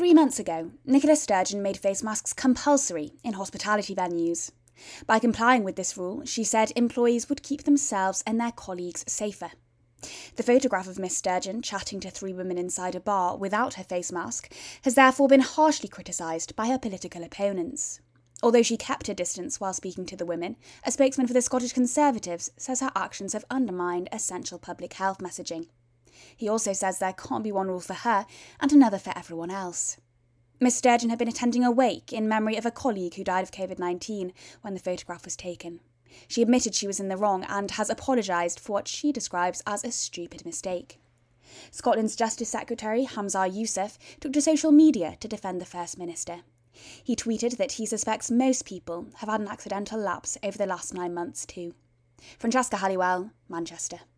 3 months ago, Nicola Sturgeon made face masks compulsory in hospitality venues. By complying with this rule, she said employees would keep themselves and their colleagues safer. The photograph of Miss Sturgeon chatting to 3 women inside a bar without her face mask has therefore been harshly criticised by her political opponents. Although she kept her distance while speaking to the women, a spokesman for the Scottish Conservatives says her actions have undermined essential public health messaging. He also says there can't be one rule for her and another for everyone else. Miss Sturgeon had been attending a wake in memory of a colleague who died of COVID-19 when the photograph was taken. She admitted she was in the wrong and has apologised for what she describes as a stupid mistake. Scotland's Justice Secretary Hamza Yousaf took to social media to defend the First Minister. He tweeted that he suspects most people have had an accidental lapse over the last 9 months too. Francesca Halliwell, Manchester.